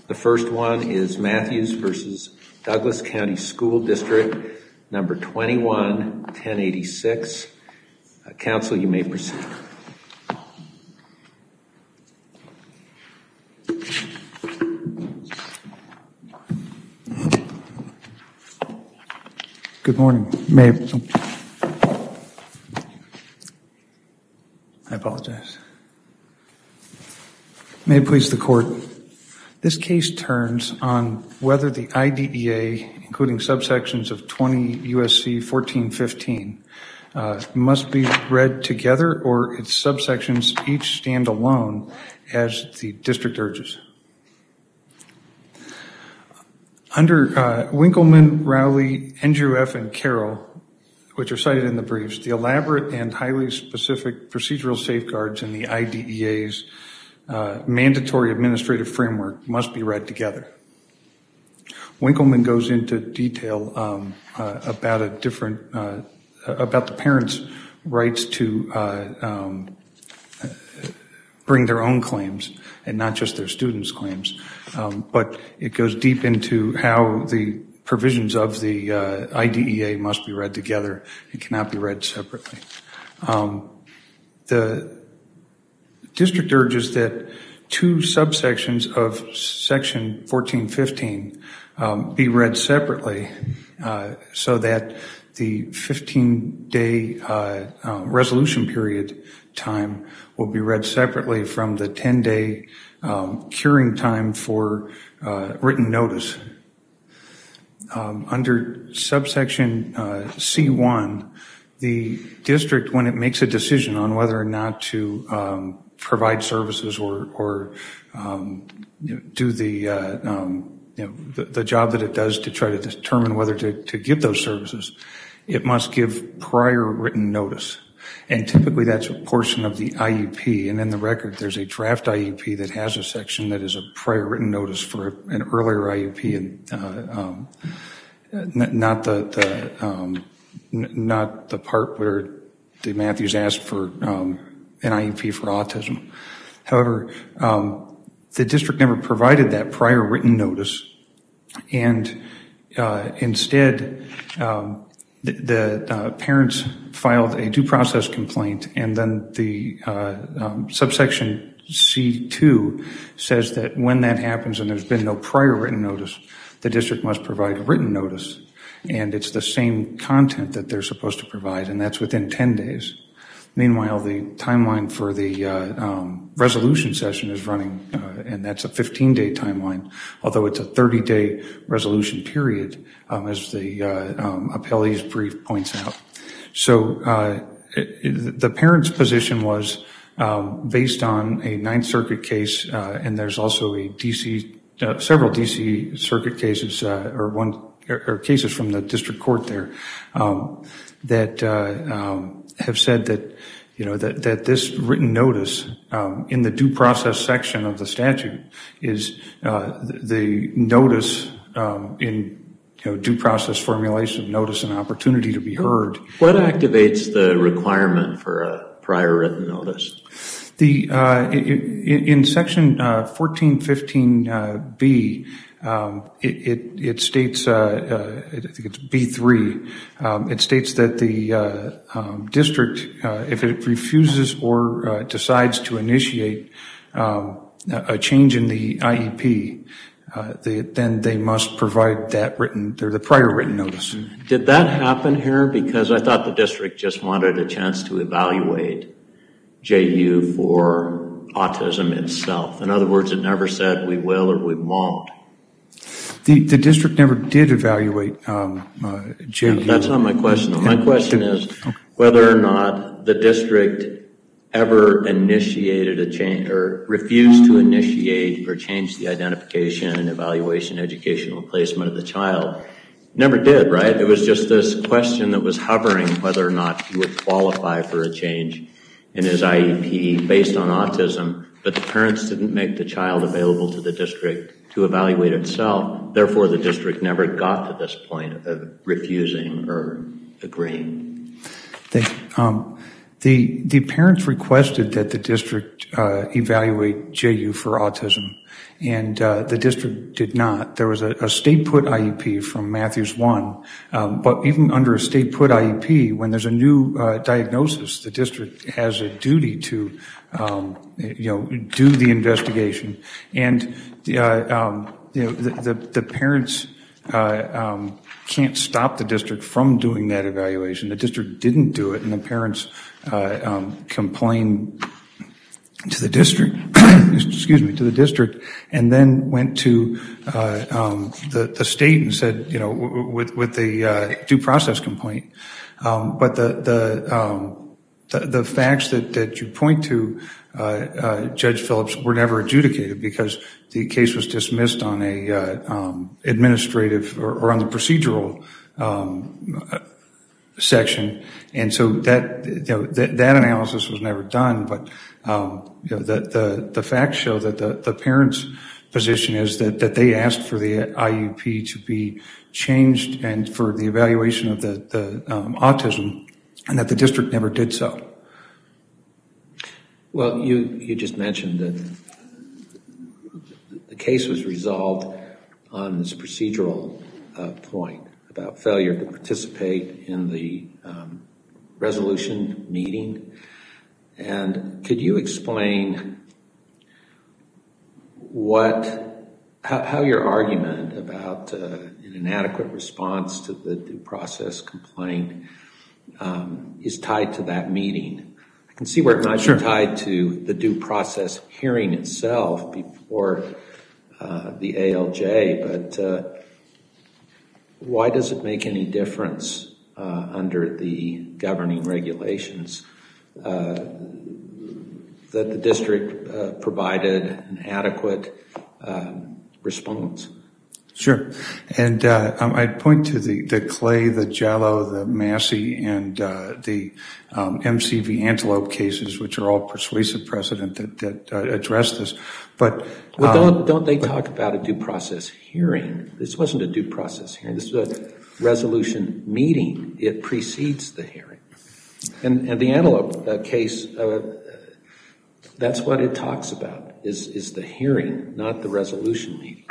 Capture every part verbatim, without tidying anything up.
The first one is Matthews versus Douglas County School District, number twenty-one ten eighty-six. Uh, counsel, you may proceed. Good morning. May I apologize. May it please the court. This case turns on whether the I D E A, including subsections of twenty U S C fourteen fifteen, uh, must be read together or its subsections each stand alone as the district urges. Under uh, Winkleman, Rowley, Andrew F., and Carroll, which are cited in the briefs, the elaborate and highly specific procedural safeguards in the I D E A's uh, mandatory administrative framework must be read together. Winkleman goes into detail um, uh, about a different, uh, about the parents' rights to uh, um, bring their own claims and not just their students' claims. Um, but it goes deep into how the provisions of the uh, I D E A must be read together. It cannot be read separately. Um, the district urges that two subsections of section fourteen fifteen um, be read separately uh, so that the fifteen-day uh, uh, resolution period time will be read separately from the ten-day um, curing time for uh, written notice. Um, under subsection uh, C one, the district, when it makes a decision on whether or not to um, provide services or, or um, you know, do the, uh, um, you know, the, the job that it does to try to determine whether to, to give those services, it must give prior written notice. And typically that's a portion of the I E P. And in the record, there's a draft I E P that has a section that is a prior written notice for an earlier I E P, and uh, um, not the, the um, not the part where the Matthews asked for um, an I E P for autism. However, um, the district never provided that prior written notice, and uh, instead, um, the, the uh, parents filed a due process complaint, and then the uh, um, subsection C two says that when that happens and there's been no prior written notice, the district must provide a written notice, and it's the same content that they're supposed to provide, and that's within ten days. Meanwhile, the timeline for the uh, um, resolution session is running, uh, and that's a fifteen-day timeline, although it's a thirty-day resolution period, um, as the uh, um, appellee's brief points out. So uh, it, it, the parents' position was um, based on a Ninth Circuit case, uh, and there's also a D C, uh, several D C Circuit cases, uh, or one or, or cases from the district court there, um, that uh, um, have said that, you know, that, that this written notice um, in the due process section of the statute is uh, the, the notice um, in, you know, due process formulation of notice and opportunity to be heard. What activates the requirement for a prior written notice? The uh, in, in section uh, fourteen fifteen uh, B, um, it, it, it states, uh, uh, I think it's B three, um, it states that the uh, um, district, uh, if it refuses or uh, decides to initiate um, a change in the I E P, uh, they, then they must provide that written, or the prior written notice. Did that happen here? Because I thought the district just wanted a chance to evaluate J U for autism itself. In other words, it never said we will or we won't. The, the district never did evaluate um, uh, J U. Yeah, that's not my question. My question is whether or not the district ever initiated a change or refused to initiate or change the identification and evaluation, educational placement of the child. Never did, right? It was just this question that was hovering whether or not he would qualify for a change in his I E P based on autism, but the parents didn't make the child available to the district to evaluate itself. Therefore, the district never got to this point of refusing or agreeing. They, um, The, the parents requested that the district uh, evaluate J U for autism, and uh, the district did not. There was a, a state put I E P from Matthews one, um, but even under a state put I E P, when there's a new uh, diagnosis, the district has a duty to, um, you know, do the investigation. And uh, um, you know, the, the, the parents uh, um, can't stop the district from doing that evaluation. The district didn't do it, and the parents uh, um, complained to the district, excuse me, to the district, and then went to uh, um, the, the state and said, you know, w- with with the uh, due process complaint. Um, but the the, um, the the facts that that you point to, uh, uh, Judge Phillips, were never adjudicated because the case was dismissed on a uh, um, administrative or, or on the procedural um, section, and so that you know that, that analysis was never done. But um, you know the, the the facts show that the the parents' position is that that they asked for the I U P to be changed and for the evaluation of the the um, autism, and that the district never did so. Well, you you just mentioned that the case was resolved on this procedural uh, point about failure to participate in the um, resolution meeting. And could you explain what, how, how your argument about uh, an inadequate response to the due process complaint um, is tied to that meeting? I can see where it might Sure. be tied to the due process hearing itself before uh, the A L J, but uh, why does it make any difference uh, under the governing regulations uh, that the district uh, provided an adequate um, response? Sure. And uh, um, I'd point to the, the Clay, the Jallo, the Massey, and uh, the um, M C V Antelope cases, which are all persuasive precedent that, that uh, address this. But Well, um, don't, don't they talk about a due process hearing? This wasn't a due process hearing. This was a resolution meeting. It precedes the hearing. And, and the Antelope uh, case, uh, that's what it talks about, is, is the hearing, not the resolution meeting.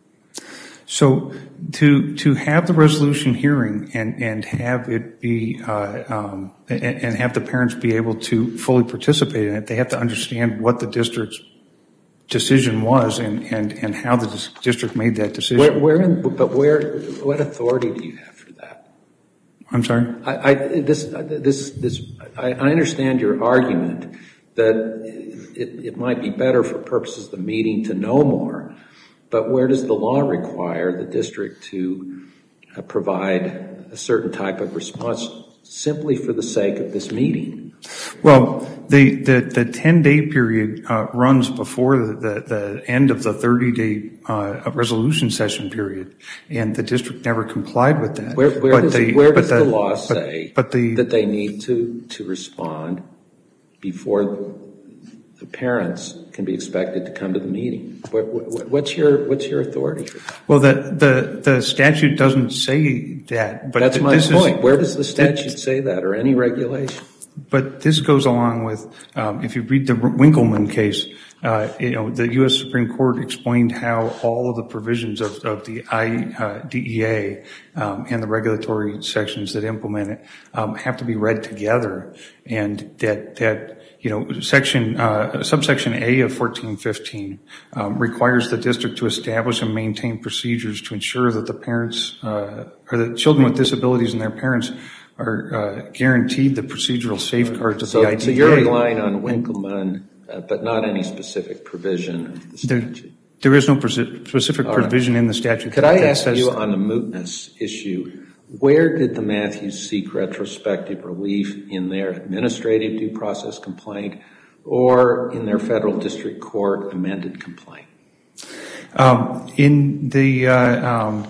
So to to have the resolution hearing and, and have it be uh, um, and, and have the parents be able to fully participate in it, they have to understand what the district's decision was and, and, and how the district made that decision. Where, where in, but where, what authority do you have for that? I'm sorry? I, I this this this I, I understand your argument that it, it might be better for purposes of the meeting to know more. But where does the law require the district to uh, provide a certain type of response simply for the sake of this meeting? Well, the the, the ten-day period uh, runs before the, the, the end of the thirty-day uh, resolution session period, and the district never complied with that. Where, where but does, they, where but does the, the law but, say but the, that they need to, to respond before the parents can be expected to come to the meeting? What, what, what's your what's your authority for that? Well, the the, the statute doesn't say that. But That's th- my this point. Is, Where does the statute say that, or any regulation? But this goes along with, um, if you read the Winkleman case, uh, you know, the U S Supreme Court explained how all of the provisions of, of the I D E A um, and the regulatory sections that implement it um, have to be read together, and that that you know, section uh, subsection A of fourteen fifteen um, requires the district to establish and maintain procedures to ensure that the parents uh, or the children with disabilities and their parents are uh, guaranteed the procedural safeguards of so, the I D E A. So you're relying on Winkleman, uh, but not any specific provision of the statute. There, there is no specific provision right. in the statute. Could that, I that ask says you that. on the mootness issue, where did the Matthews seek retrospective relief in their administrative due process complaint or in their federal district court amended complaint? Um, in the uh, um,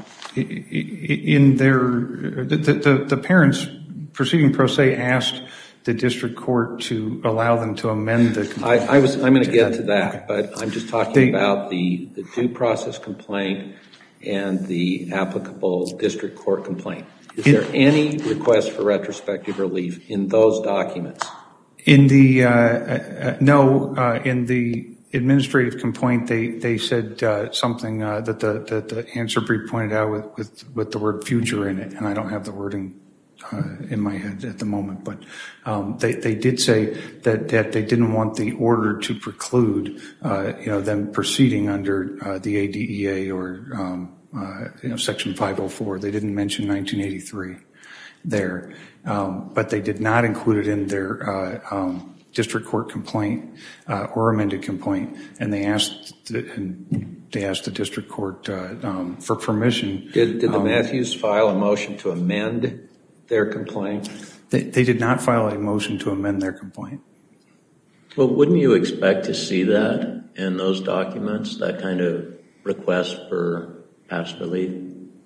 in their the, the the parents proceeding pro se asked the district court to allow them to amend the complaint. I, I was I'm going to get to that, okay. But I'm just talking they, about the, the due process complaint and the applicable district court complaint. Is it, there any request for retrospective relief in those documents? In the, uh, uh, no, uh, in the administrative complaint, they, they said uh, something uh, that the that the answer brief pointed out with, with, with the word future in it, and I don't have the wording uh, in my head at the moment, but um, they, they did say that, that they didn't want the order to preclude, uh, you know, them proceeding under uh, the A D E A or, um, uh, you know, Section five oh four. They didn't mention nineteen eighty-three there, um, but they did not include it in their uh, um, district court complaint uh, or amended complaint, and they asked the, and they asked the district court uh, um, for permission. Did, did the um, Matthews file a motion to amend their complaint? They, they did not file a motion to amend their complaint. Well, wouldn't you expect to see that in those documents, that kind of request for past relief?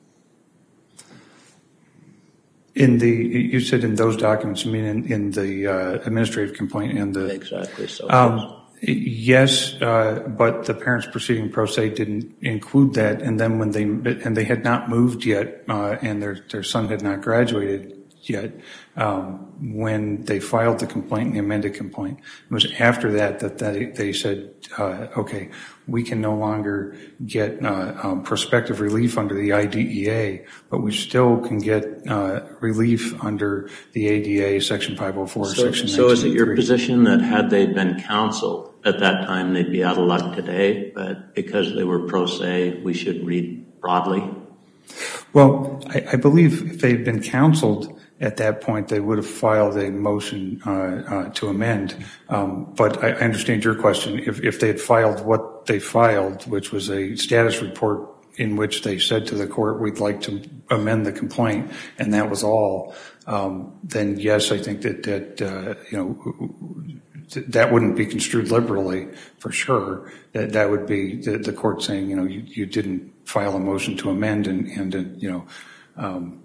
In the, you said in those documents, you mean in, in the uh, administrative complaint and the... Exactly so. Um, yes, uh, but the parents proceeding pro se didn't include that, and then when they, and they had not moved yet, uh, and their, their son had not graduated yet, um, when they filed the complaint, the amended complaint. It was after that that, that they said, uh, okay, we can no longer get uh, um, prospective relief under the I D E A, but we still can get uh, relief under the A D A, Section five oh four, so, Section So is it your nineteen eighty-three. position that had they been counseled at that time, they'd be out of luck today, but because they were pro se, we should read broadly? Well, I, I believe if they'd been counseled at that point, they would have filed a motion uh, uh, to amend. Um, but I, I understand your question. If, if they had filed what they filed, which was a status report in which they said to the court, we'd like to amend the complaint, and that was all, um, then yes, I think that, that uh, you know, that wouldn't be construed liberally for sure. That that would be the, the court saying, you know, you, you didn't file a motion to amend, and, and uh, you know, um,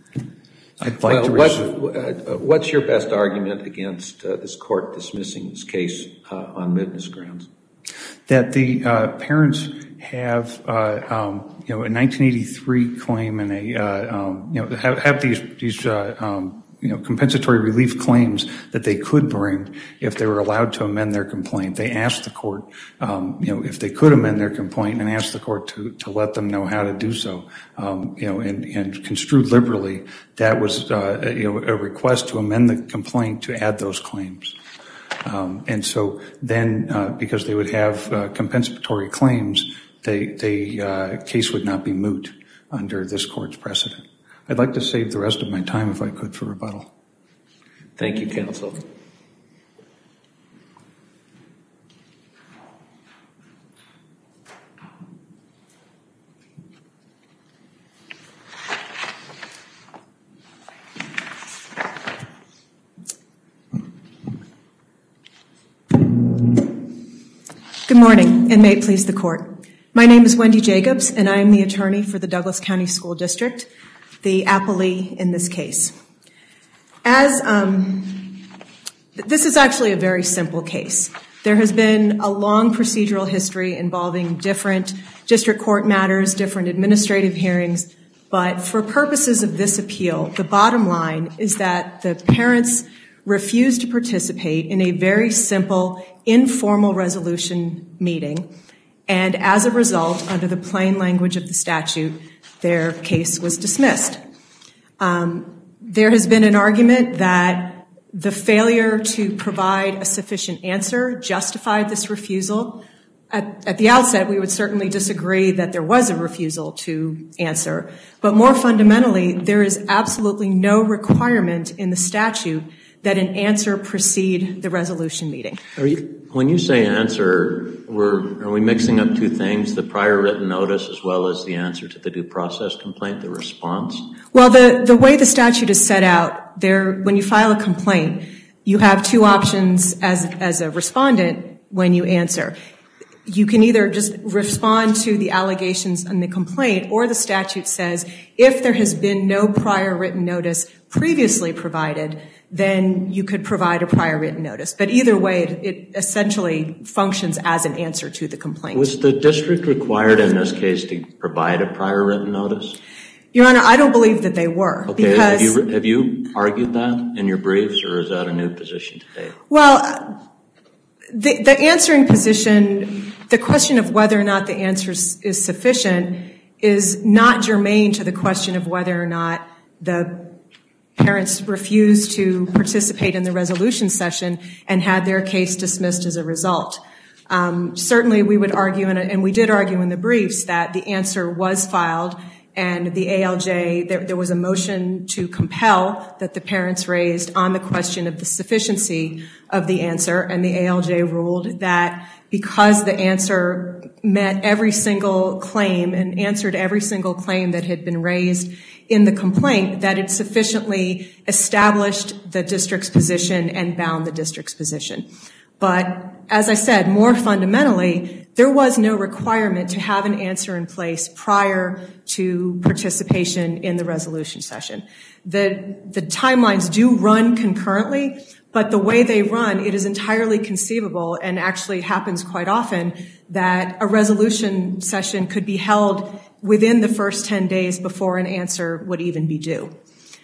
I'd like well, to what, uh, what's your best argument against uh, this court dismissing this case uh, on mootness grounds? That the uh, parents have, uh, um, you know, a nineteen eighty-three claim and a, uh, um, you know, have, have these these uh, um, you know, compensatory relief claims that they could bring if they were allowed to amend their complaint. They asked the court, um, you know, if they could amend their complaint, and asked the court to, to let them know how to do so. Um, you know, and, and construed liberally, that was, uh, you know, a request to amend the complaint to add those claims. Um, and so then, uh, because they would have uh, compensatory claims, they, they uh, case would not be moot under this court's precedent. I'd like to save the rest of my time, if I could, for rebuttal. Thank you, counsel. Good morning, and may it please the court. My name is Wendy Jacobs, and I am the attorney for the Douglas County School District, the appellee in this case. As um, this is actually a very simple case. There has been a long procedural history involving different district court matters, different administrative hearings, but for purposes of this appeal, the bottom line is that the parents refused to participate in a very simple, informal resolution meeting, and as a result, under the plain language of the statute, their case was dismissed. Um, there has been an argument that the failure to provide a sufficient answer justified this refusal. At, at the outset, we would certainly disagree that there was a refusal to answer, but more fundamentally, there is absolutely no requirement in the statute that an answer precede the resolution meeting. Are you, when you say answer, we're, are we mixing up two things, the prior written notice as well as the answer to the due process complaint, the response? Well, the, the way the statute is set out, there, when you file a complaint, you have two options as, as a respondent when you answer. You can either just respond to the allegations in the complaint, or the statute says if there has been no prior written notice previously provided, then you could provide a prior written notice. But either way, it, it essentially functions as an answer to the complaint. Was the district required in this case to provide a prior written notice? Your Honor, I don't believe that they were. Okay, because, have you, have you argued that in your briefs, or is that a new position today? Well, the, the answering position, the question of whether or not the answer is sufficient is not germane to the question of whether or not the parents refused to participate in the resolution session and had their case dismissed as a result. Um, certainly we would argue, and, and we did argue in the briefs, that the answer was filed and the A L J, there, there was a motion to compel that the parents raised on the question of the sufficiency of the answer, and the A L J ruled that because the answer met every single claim and answered every single claim that had been raised in the complaint, that it sufficiently established the district's position and bound the district's position. But as I said, more fundamentally, there was no requirement to have an answer in place prior to participation in the resolution session. The, the timelines do run concurrently, but the way they run, it is entirely conceivable, and actually happens quite often, that a resolution session could be held within the first ten days before an answer would even be due.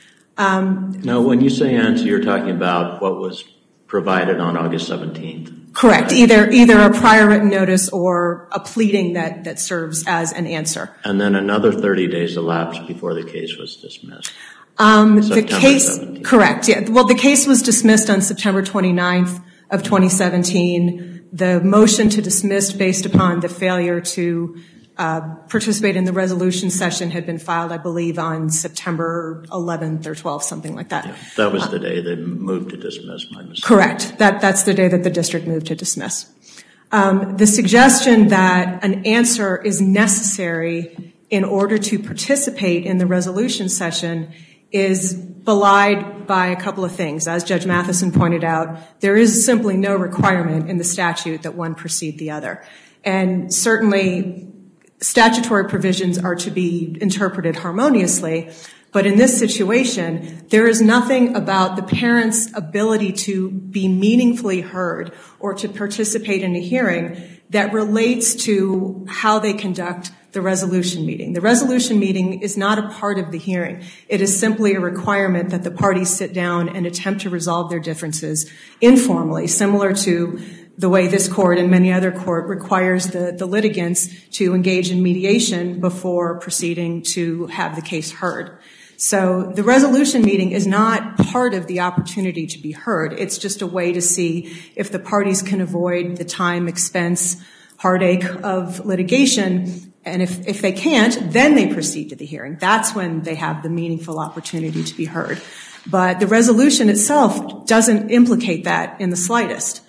Um, now, when you say answer, you're talking about what was provided on August seventeenth. Correct. Right? Either either a prior written notice or a pleading that, that serves as an answer. And then another thirty days elapsed before the case was dismissed. Um, the case, seventeenth. Correct. Yeah. Well, the case was dismissed on September twenty-ninth of twenty seventeen. The motion to dismiss based upon the failure to uh, participate in the resolution session had been filed, I believe, on September eleventh or twelfth, something like that. Yeah, that was the day they moved to dismiss, my mistake. Correct. That, that's the day that the district moved to dismiss. Um, the suggestion that an answer is necessary in order to participate in the resolution session is belied by a couple of things. As Judge Matheson pointed out, there is simply no requirement in the statute that one precede the other. And certainly statutory provisions are to be interpreted harmoniously, but in this situation, there is nothing about the parent's ability to be meaningfully heard or to participate in a hearing that relates to how they conduct the resolution meeting. The resolution meeting is not a part of the hearing. It is simply a requirement that the parties sit down and attempt to resolve their differences informally, similar to the way this court and many other court requires the, the litigants to engage in mediation before proceeding to have the case heard. So the resolution meeting is not part of the opportunity to be heard. It's just a way to see if the parties can avoid the time, expense, heartache of litigation. And if, if they can't, then they proceed to the hearing. That's when they have the meaningful opportunity to be heard. But the resolution itself doesn't implicate that in the slightest.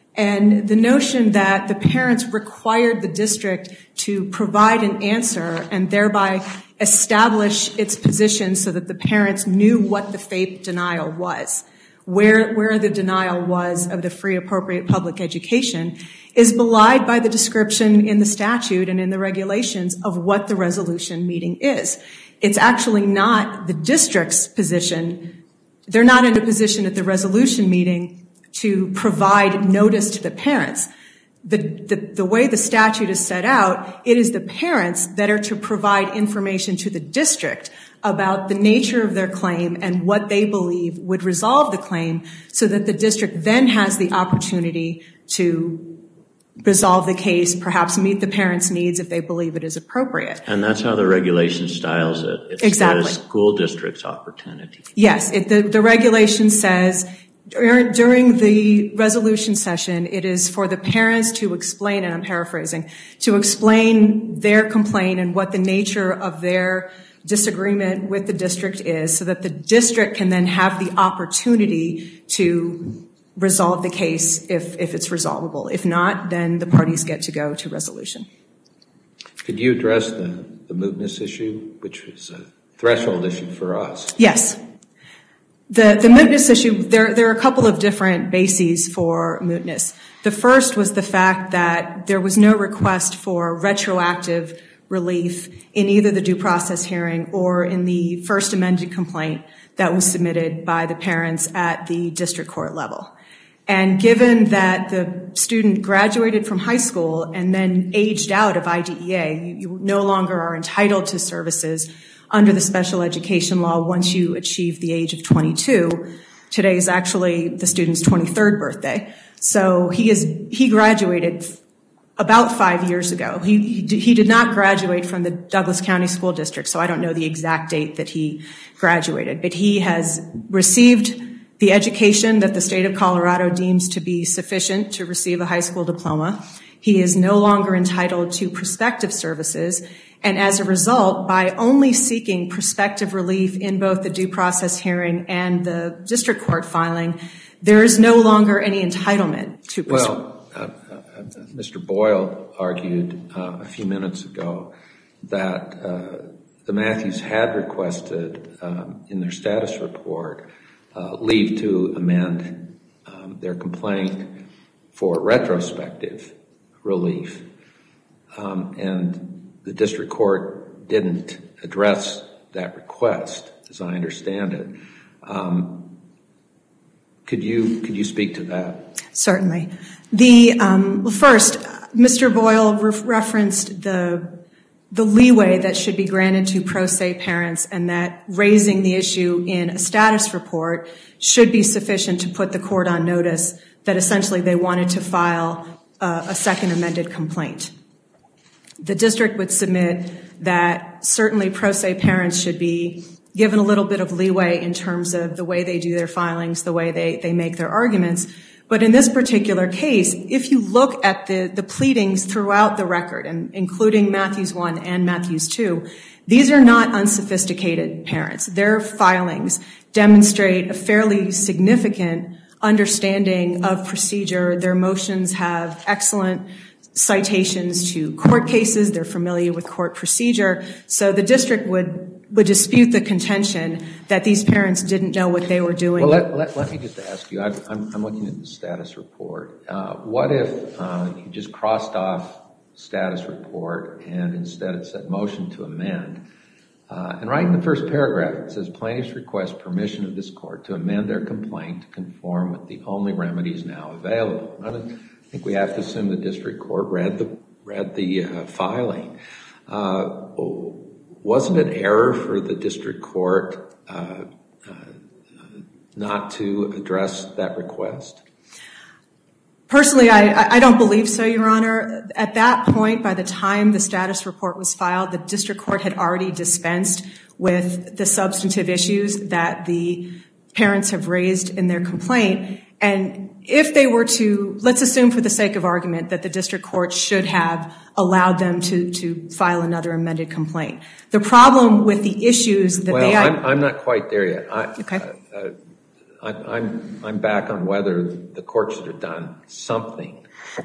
And the notion that the parents required the district to provide an answer and thereby establish its position so that the parents knew what the FAPE denial was, where, where the denial was of the free appropriate public education, is belied by the description in the statute and in the regulations of what the resolution meeting is. It's actually not the district's position. They're not in a position at the resolution meeting to provide notice to the parents. The, the, the way the statute is set out, it is the parents that are to provide information to the district about the nature of their claim and what they believe would resolve the claim so that the district then has the opportunity to resolve the case, perhaps meet the parents' needs if they believe it is appropriate. And that's how the regulation styles it. It's exactly. the school district's opportunity. Yes, it, the, the regulation says during the resolution session, it is for the parents to explain, and I'm paraphrasing, to explain their complaint and what the nature of their disagreement with the district is so that the district can then have the opportunity to resolve the case if, if it's resolvable. If not, then the parties get to go to resolution. Could you address the, the mootness issue, which is a threshold issue for us? Yes. The, the mootness issue, there, there are a couple of different bases for mootness. The first was the fact that there was no request for retroactive relief in either the due process hearing or in the first amended complaint that was submitted by the parents at the district court level. And given that the student graduated from high school and then aged out of I D E A, you, you no longer are entitled to services under the special education law once you achieve the age of twenty-two. Today is actually the student's twenty-third birthday. So he is he graduated about five years ago. He, he, he did not graduate from the Douglas County School District, so I don't know the exact date that he graduated. But he has received the education that the state of Colorado deems to be sufficient to receive a high school diploma. He is no longer entitled to prospective services, and as a result, by only seeking prospective relief in both the due process hearing and the district court filing, there is no longer any entitlement to prospective. Well, uh, uh, Mister Boyle argued uh, a few minutes ago that uh, the Matthews had requested um, in their status report uh, leave to amend um, their complaint for retrospective relief, um, and the district court didn't address that request, as I understand it. Um, could you could you speak to that? Certainly. The um, well, first, Mister Boyle re- referenced the the leeway that should be granted to pro se parents, and that raising the issue in a status report should be sufficient to put the court on notice that essentially they wanted to file uh, a second amended complaint. The district would submit that certainly pro se parents should be given a little bit of leeway in terms of the way they do their filings, the way they, they make their arguments. But in this particular case, if you look at the, the pleadings throughout the record, and including Matthews one and Matthews two, these are not unsophisticated parents. Their filings demonstrate a fairly significant understanding of procedure. Their motions have excellent citations to court cases. They're familiar with court procedure. So the district would would dispute the contention that these parents didn't know what they were doing. Well, let, let, let me just ask you, I, I'm, I'm looking at the status report. Uh, what if uh, you just crossed off status report and instead it said motion to amend? Uh, and right in the first paragraph, it says plaintiffs request permission of this court to amend their complaint to conform with the only remedies now available. I think we have to assume the district court read the, read the uh, filing. Uh, Wasn't it error for the district court uh, uh, not to address that request? Personally, I, I don't believe so, Your Honor. At that point, by the time the status report was filed, the district court had already dispensed with the substantive issues that the parents have raised in their complaint. And if they were to, let's assume for the sake of argument that the district court should have allowed them to, to file another amended complaint. The problem with the issues that well, they... Well, I'm, I'm not quite there yet. I, okay. Uh, uh, I, I'm, I'm back on whether the court should have done something. I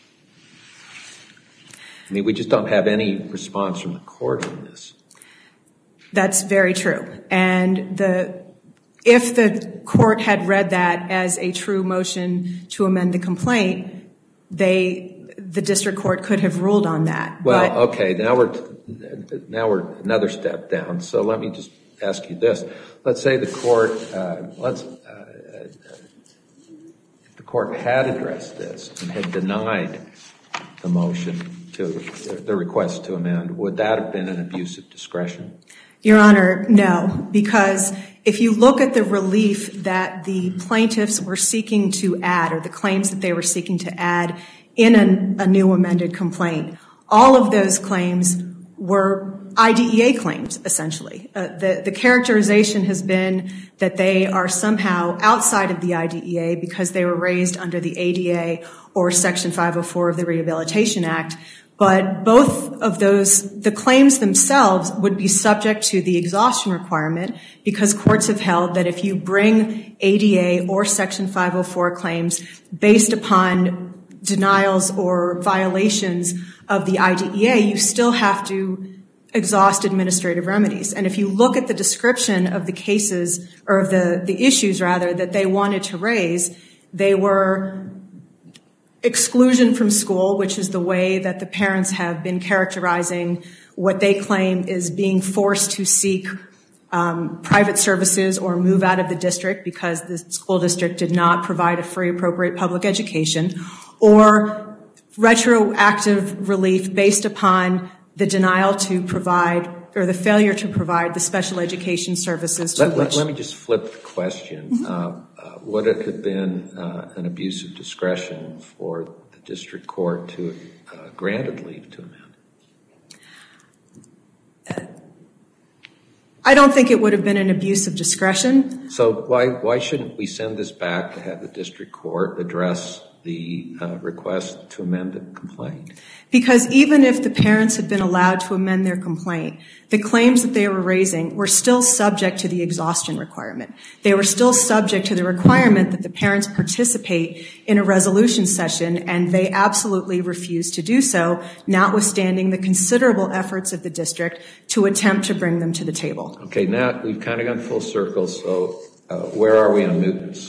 mean, we just don't have any response from the court on this. That's very true. And the... If the court had read that as a true motion to amend the complaint, they, the district court could have ruled on that. Well, but, okay, now we're now we're another step down. So let me just ask you this: let's say the court, uh, let's, uh, if the court had addressed this and had denied the motion to the request to amend, would that have been an abuse of discretion? Your Honor, no, because if you look at the relief that the plaintiffs were seeking to add, or the claims that they were seeking to add in a, a new amended complaint, all of those claims were I D E A claims, essentially. Uh, the, the characterization has been that they are somehow outside of the I D E A because they were raised under the A D A or Section five oh four of the Rehabilitation Act. But both of those, the claims themselves would be subject to the exhaustion requirement because courts have held that if you bring A D A or Section five oh four claims based upon denials or violations of the I D E A, you still have to exhaust administrative remedies. And if you look at the description of the cases, or of the, the issues, rather, that they wanted to raise, they were exclusion from school, which is the way that the parents have been characterizing what they claim is being forced to seek um, private services or move out of the district because the school district did not provide a free, appropriate public education, or retroactive relief based upon the denial to provide, or the failure to provide the special education services to let, which... Let me just flip the question. Mm-hmm. uh, uh, would it have been uh, an abuse of discretion for the district court to have uh, granted leave to amend? I don't think it would have been an abuse of discretion. So why why shouldn't we send this back to have the district court address the uh, request to amend the complaint? Because even if the parents had been allowed to amend their complaint, the claims that they were raising were still subject to the exhaustion requirement. They were still subject to the requirement that the parents participate in a resolution session, and they absolutely refused to do so, notwithstanding the considerable efforts of the district to attempt to bring them to the table. Okay, now we've kind of gone full circle, so uh, where are we on mootness?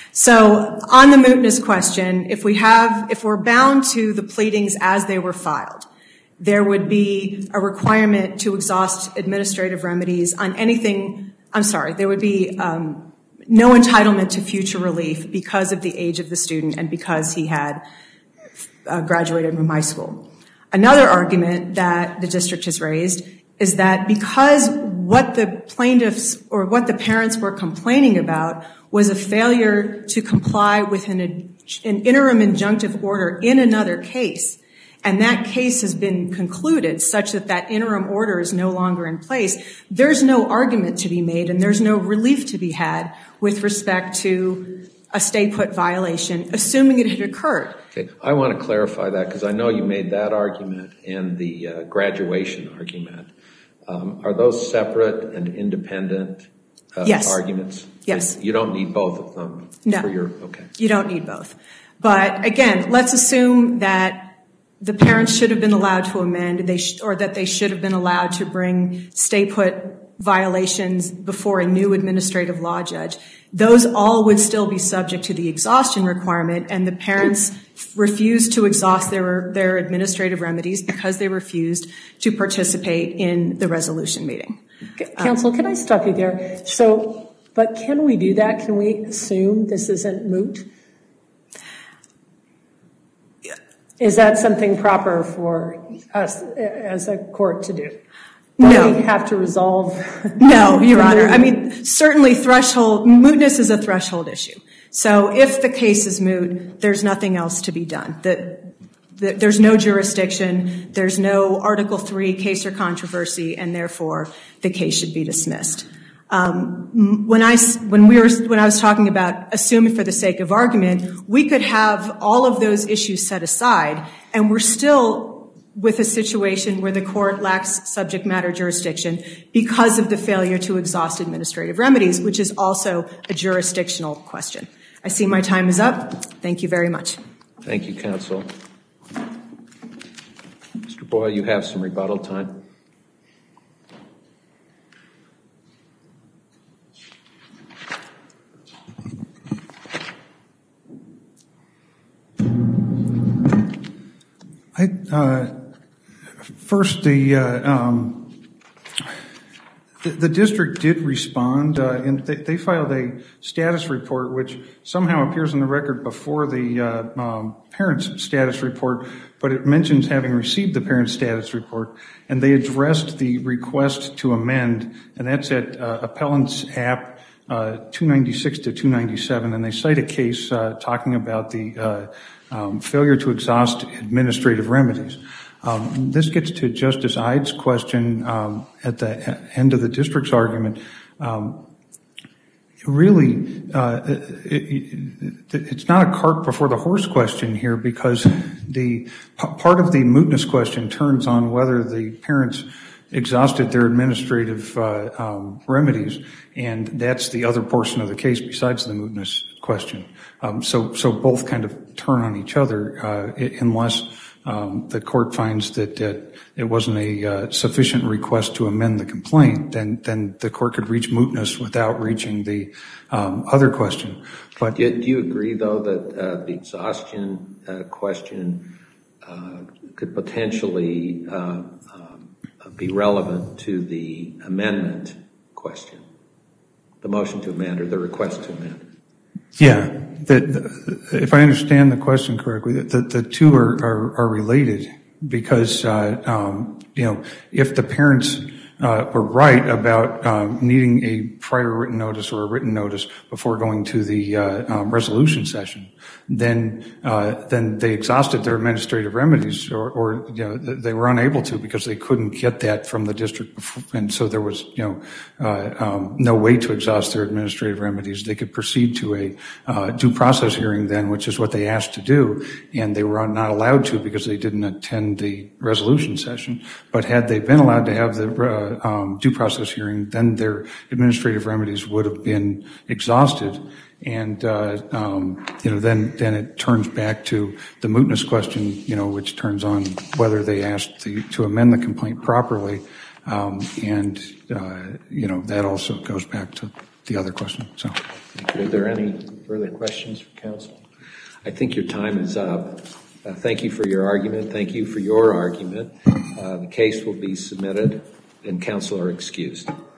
So on the mootness question, if we have, if we're bound to the pleadings as they were filed, there would be a requirement to exhaust administrative remedies on anything, I'm sorry, there would be um, no entitlement to future relief because of the age of the student and because he had uh, graduated from high school. Another argument that the district has raised is that because what the plaintiffs or what the parents were complaining about was a failure to comply with an, an interim injunctive order in another case, and that case has been concluded such that that interim order is no longer in place, there's no argument to be made and there's no relief to be had with respect to a stay-put violation, assuming it had occurred. Okay, I want to clarify that because I know you made that argument and the uh, graduation argument. Um, are those separate and independent uh, yes. arguments? Yes. You don't need both of them? No. For your, okay. You don't need both. But again, let's assume that the parents should have been allowed to amend, they sh- or that they should have been allowed to bring stay-put violations before a new administrative law judge. Those all would still be subject to the exhaustion requirement, and the parents refused to exhaust their, their administrative remedies because they refused to participate in the resolution meeting. Counsel, can I stop you there? So, but can we do that? Can we assume this isn't moot? Is that something proper for us as a court to do? Don't no. we have to resolve? No, Your Honor. I mean, certainly threshold, mootness is a threshold issue. So if the case is moot, there's nothing else to be done. The, the, there's no jurisdiction, there's no Article three case or controversy, and therefore the case should be dismissed. Um, when I, when we were, when I was talking about assuming for the sake of argument, we could have all of those issues set aside, and we're still with a situation where the court lacks subject matter jurisdiction because of the failure to exhaust administrative remedies, which is also a jurisdictional question. I see my time is up. Thank you very much. Thank you, counsel. Mister Boyle, you have some rebuttal time. I, uh, first, the, uh, um, the the district did respond, uh, and they, they filed a status report, which somehow appears in the record before the uh, um, parents' status report, but it mentions having received the parents' status report, and they addressed the request to amend, and that's at uh, Appellant's App uh, two ninety-six to two ninety-seven, and they cite a case uh, talking about the uh, um, failure to exhaust administrative remedies. Um, this gets to Justice Ide's question um, at the end of the district's argument. Um, really, uh, it, it, it's not a cart before the horse question here, because the part of the mootness question turns on whether the parents exhausted their administrative uh, um, remedies, and that's the other portion of the case besides the mootness question. Um, so, so both kind of turn on each other uh, unless um, the court finds that, that it wasn't a uh, sufficient request to amend the complaint. Then, then the court could reach mootness without reaching the um, other question. But do you, do you agree, though, that uh, the exhaustion uh, question uh, could potentially uh, be relevant to the amendment question, the motion to amend or the request to amend? Yeah, the, the, if I understand the question correctly, the, the two are, are, are related. because, uh, um, you know, if the parents uh, were right about um, needing a prior written notice or a written notice before going to the uh, um, resolution session, then uh, then they exhausted their administrative remedies, or, or you know, they were unable to because they couldn't get that from the district before, and so there was, you know, uh, um, no way to exhaust their administrative remedies. They could proceed to a uh, due process hearing then, which is what they asked to do, and they were not allowed to because they didn't attend the resolution session. But had they been allowed to have the uh, um, due process hearing, then their administrative remedies would have been exhausted. And, uh, um, you know, then, then it turns back to the mootness question, you know, which turns on whether they asked the, to amend the complaint properly. Um, and, uh, you know, that also goes back to the other question. So, are there any further questions for counsel? I think your time is up. Uh, thank you for your argument. Thank you for your argument. Uh, the case will be submitted and counsel are excused.